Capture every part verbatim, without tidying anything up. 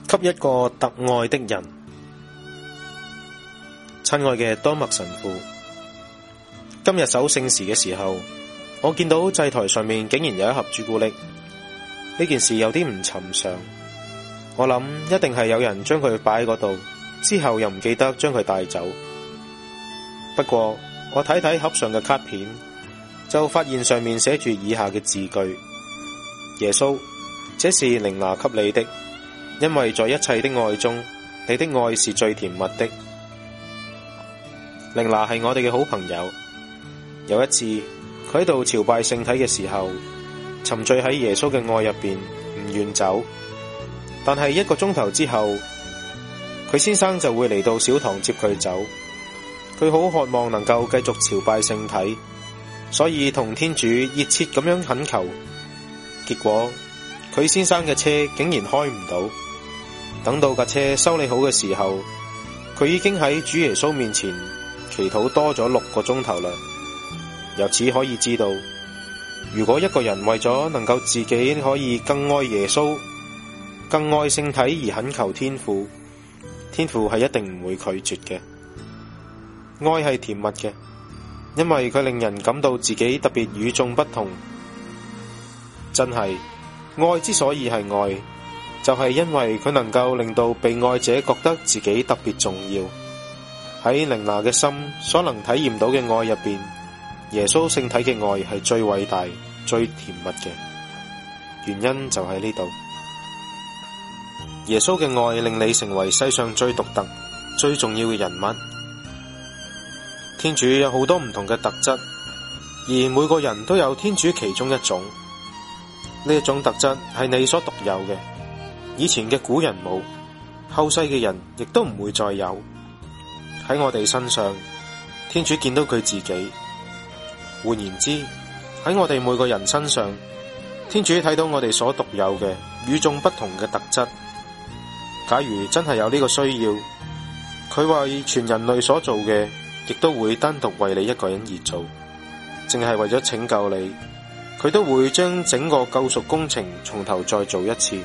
給一個特愛的人。親愛嘅多默神父，今日守聖時嘅時候，我見到祭台上面竟然有一盒朱古力，呢件事有啲唔尋常。我諗一定係有人將佢擺喺嗰度，之後又唔記得將佢帶走。不過我睇睇盒上嘅卡片，就發現上面寫住以下嘅字句：耶穌，這是靈拿給你的，因為在一切的愛中，你的愛是最甜蜜的。靈拿係我哋嘅好朋友。有一次佢喺度朝拜聖體嘅時候，沉醉喺耶穌嘅愛入邊，唔願走。但係一個鐘頭之後，佢先生就會嚟到小堂接佢走。佢好渴望能夠繼續朝拜聖體，所以同天主熱切咁樣懇求。結果佢先生嘅車竟然開唔到。等到架車修理好嘅時候，佢已經喺主耶穌面前祈禱多咗六個鐘頭啦。由此可以知道，如果一個人為咗能夠自己可以更愛耶穌、更愛聖體而懇求天父，天父係一定唔會拒絕嘅。愛係甜蜜嘅，因為佢令人感到自己特別與眾不同。真係，愛之所以係愛，就係因為佢能夠令到被愛者覺得自己特別重要。喺靈拿嘅心所能體驗到嘅愛入邊，耶穌聖體嘅愛係最偉大、最甜蜜嘅。原因就喺呢度。耶穌嘅愛令你成為世上最獨特、最重要嘅人物。天主有好多唔同嘅特質，而每個人都有天主其中一種。呢一種特質係你所獨有嘅，以前嘅古人冇，後世嘅人亦都唔會再有。喺我哋身上，天主見到佢自己。換言之，喺我哋每個人身上，天主睇到我哋所獨有嘅與眾不同嘅特質。假如真係有呢個需要，佢為全人類所做嘅，亦都會單獨為你一個人而做。淨係為咗拯救你，佢都會將整個救贖工程從頭再做一次。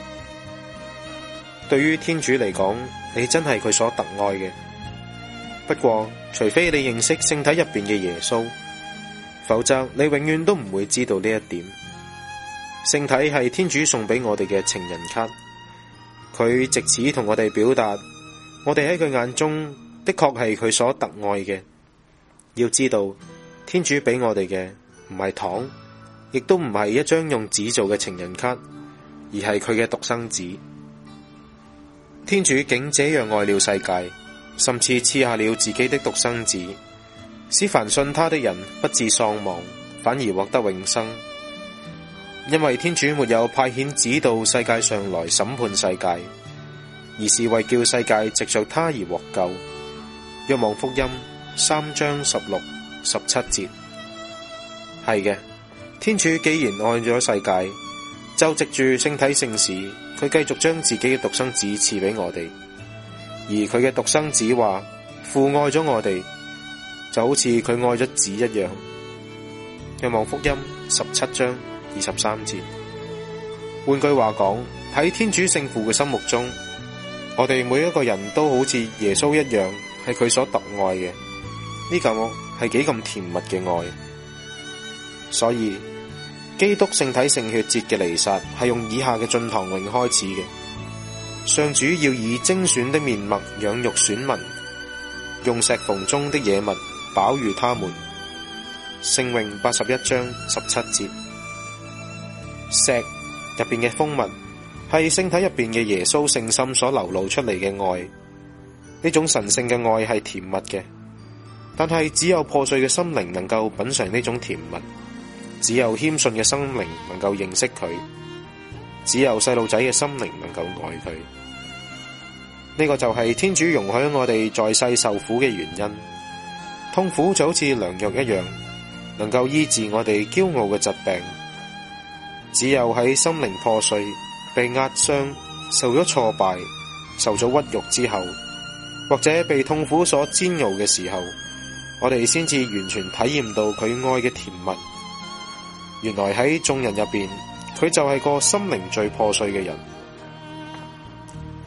對於天主嚟講，你真係佢所特愛嘅。不過，除非你認識聖體入邊嘅耶穌，否則你永遠都唔會知道呢一點。聖體係天主送俾我哋嘅情人卡，佢藉此同我哋表達，我哋喺佢眼中的確係佢所特愛嘅。要知道，天主俾我哋嘅唔係糖，亦都唔係一張用紙做嘅情人卡，而係佢嘅獨生子。天主竟這樣愛了世界，甚至賜下了自己的獨生子，使凡信他的人不致喪亡，反而獲得永生。因為天主沒有派遣子到世界上來審判世界，而是為叫世界藉着他而獲救。若望福音三章十六、十七節。係嘅，天主既然愛咗世界，就藉住聖體聖事，佢繼續將自己嘅獨生子賜俾我哋。而佢嘅獨生子話，父愛咗我哋，就好似佢愛咗子一樣。若望福音十七章二十三節。換句話講，喺天主聖父嘅心目中，我哋每一個人都好似耶穌一樣，係佢所特愛嘅。呢個係幾咁甜蜜嘅愛。所以基督聖體聖血節嘅彌撒係用以下嘅進堂詠開始嘅。上主要以精選的面脈養育選民，用石縫中的野物飽飫他們。聖詠八十一章十七節。石入邊嘅蜂蜜係聖體入邊嘅耶穌聖心所流露出嚟嘅愛。呢種神聖嘅愛係甜蜜嘅，但係只有破碎嘅心靈能夠品嘗呢種甜蜜，只有謙遜嘅心靈能夠認識佢，只有細路仔嘅心靈能夠愛佢。呢個就係天主容許我哋在世受苦嘅原因。痛苦就好似良藥一樣，能夠醫治我哋驕傲嘅疾病。只有喺心靈破碎、被壓傷、受咗挫敗、受咗屈辱之後，或者被痛苦所煎熬嘅時候，我哋先至完全體驗到佢愛嘅甜蜜。原來喺眾人入邊，佢就係個心靈最破碎嘅人。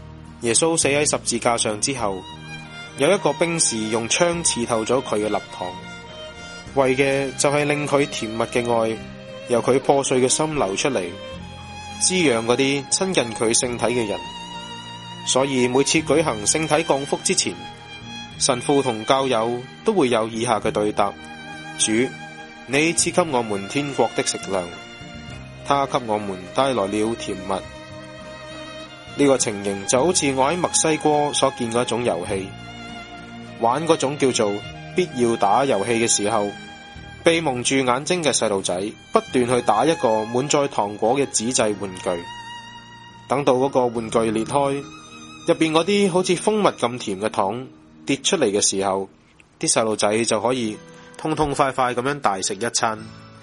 耶穌死喺十字架上之後，有一個兵士用槍刺透咗佢嘅肋旁，為嘅就係令佢甜蜜嘅愛由佢破碎嘅心流出嚟，滋養嗰啲親近佢聖體嘅人。所以每次舉行聖體降福之前，神父同教友都會有以下嘅對答：主，你賜給我們天國的食糧，他給我們帶來了甜蜜。呢個情形就好似我喺墨西哥所見嗰種遊戲，玩嗰種叫做必要打遊戲嘅時候，被蒙住眼睛嘅細路仔不斷去打一個滿載糖果嘅紙製玩具，等到嗰個玩具裂開，入邊嗰啲好似蜂蜜咁甜嘅糖跌出嚟嘅時候，啲細路仔就可以痛痛快快咁樣大食一餐。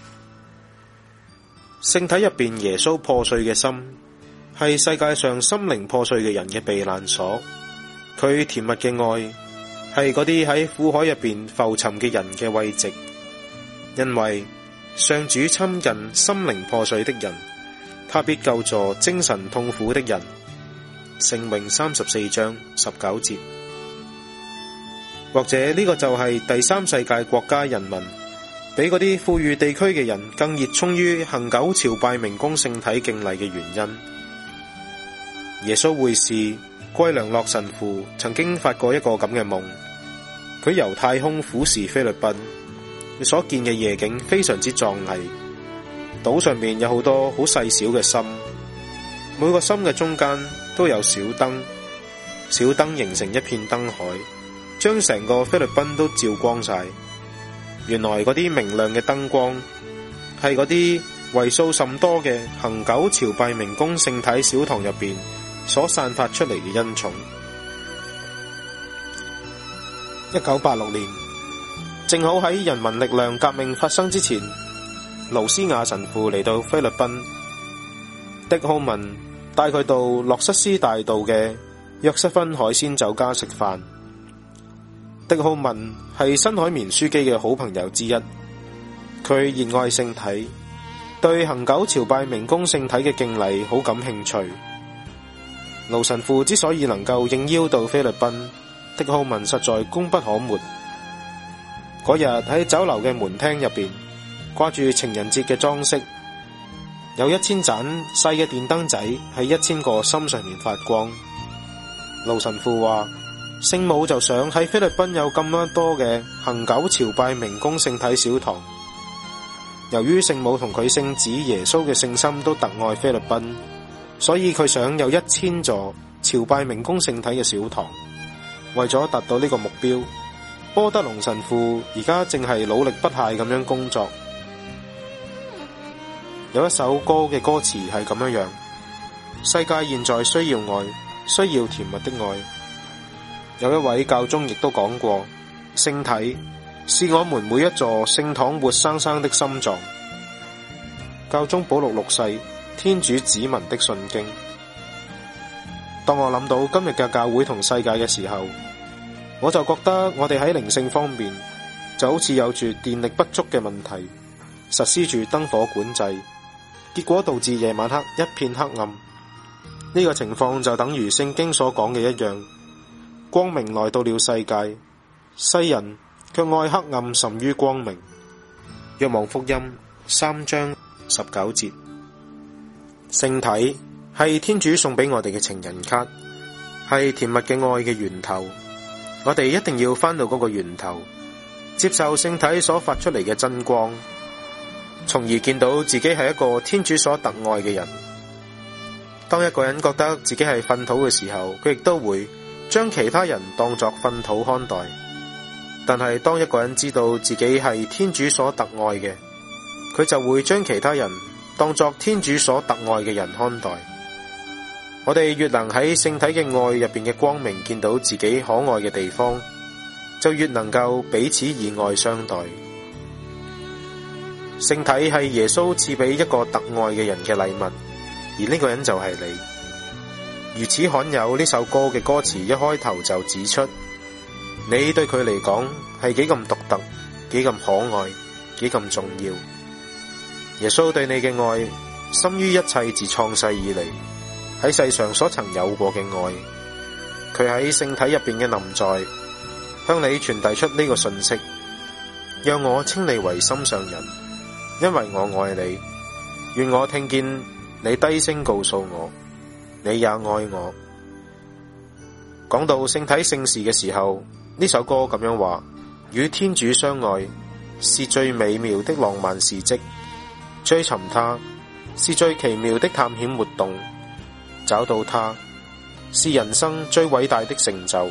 聖體入邊耶穌破碎嘅心，係世界上心靈破碎嘅人嘅避難所。佢甜蜜嘅愛，係嗰啲喺苦海入邊浮沉嘅人嘅慰藉。因為上主親近心靈破碎的人，他必救助精神痛苦的人。聖詠三十四章十九節。或者呢個就係第三世界國家人民比嗰啲富裕地區嘅人更熱衷於恆久朝拜明供聖體敬禮嘅原因。耶穌會士歸良諾神父曾經發過一個咁嘅夢，佢由太空俯視菲律賓，佢所見嘅夜景非常之壯麗。島上面有好多好細小嘅心，每個心嘅中間都有小燈，小燈形成一片燈海，將成個菲律賓都照光晒。原來嗰啲明亮嘅燈光係嗰啲為數甚多嘅恆久朝拜明供聖體小堂入邊所散發出嚟嘅恩寵。一九八六年，正好喺人民力量革命發生之前，盧斯亞神父嚟到菲律賓，迪浩文帶佢到洛瑟斯大道嘅約瑟芬海鮮酒家食飯。迪浩文係辛海綿樞機嘅好朋友之一，佢熱愛聖體，對恆久朝拜明供聖體嘅敬禮好感興趣。盧神父之所以能夠應邀到菲律賓，迪浩文實在功不可沒。嗰日喺酒樓嘅門廳入邊，掛住情人節嘅裝飾，有一千盞細嘅電燈仔喺一千個心上面發光。盧神父話：聖母就想喺菲律賓有咁樣多嘅恆久朝拜明供聖體小堂。由於聖母同佢聖子耶穌嘅聖心都特愛菲律賓，所以佢想有一千座朝拜明供聖體嘅小堂。為咗達到呢個目標，波德龍神父而家正係努力不懈咁樣工作。有一首歌嘅歌詞係咁樣樣：世界現在需要愛，需要甜蜜的愛。有一位教宗亦都講過，聖體是我們每一座聖堂活生生的心臟。教宗保祿六世天主子民的信經。當我諗到今日嘅教會同世界嘅時候，我就覺得我哋喺靈性方面就好似有住電力不足嘅問題，實施住燈火管制，結果導致夜晚黑一片黑暗。呢個情況就等於聖經所講嘅一樣，光明來到了世界，世人卻愛黑暗甚於光明。若望福音三章十九節。聖體係天主送俾我哋嘅情人卡，係甜蜜嘅愛嘅源頭。我哋一定要返到嗰個源頭，接受聖體所發出嚟嘅真光，從而見到自己係一個天主所特愛嘅人。當一個人覺得自己係糞土嘅時候，佢亦都會將其他人當作糞土看待。但係當一個人知道自己係天主所特愛嘅，佢就會將其他人當作天主所特愛嘅人看待。我哋越能喺聖體嘅愛入邊嘅光明見到自己可愛嘅地方，就越能夠彼此以愛相待。聖體係耶穌賜俾一個特愛嘅人嘅禮物，而呢個人就係你。如此罕有，呢首歌嘅歌詞一開頭就指出，你對佢嚟講係幾咁獨特，幾咁可愛，幾咁重要。耶穌對你嘅愛深於一切自創世以嚟喺世上所曾有過嘅愛， 佢喺聖體入邊嘅臨在，向你傳遞出呢個訊息，讓我稱你為心上人，因為我愛你。願我聽見你低聲告訴我，你也愛我。講到聖體聖事嘅時候，呢首歌咁樣話：與天主相愛是最美妙的浪漫事蹟，追尋他是最奇妙的探險活動，找到他是人生最偉大的成就。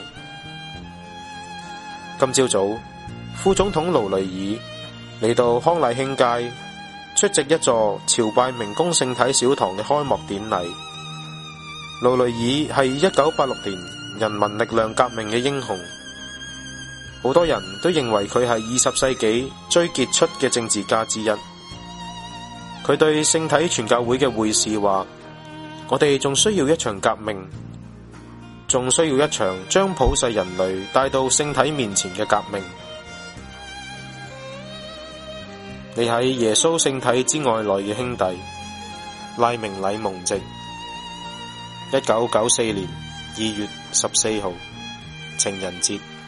今朝早，副總統盧雷爾嚟到康乃馨街出席一座朝拜明供聖體小堂嘅開幕典禮。盧雷爾係一九八六年人民力量革命嘅英雄，好多人都認為佢係二十世紀最傑出嘅政治家之一。佢對聖體傳教會嘅會士話：我哋仲需要一場革命，仲需要一場將普世人類帶到聖體面前嘅革命。你喺耶穌聖體之愛內嘅兄弟，賴明禮蒙籍，一九九四年二月十四號，情人節。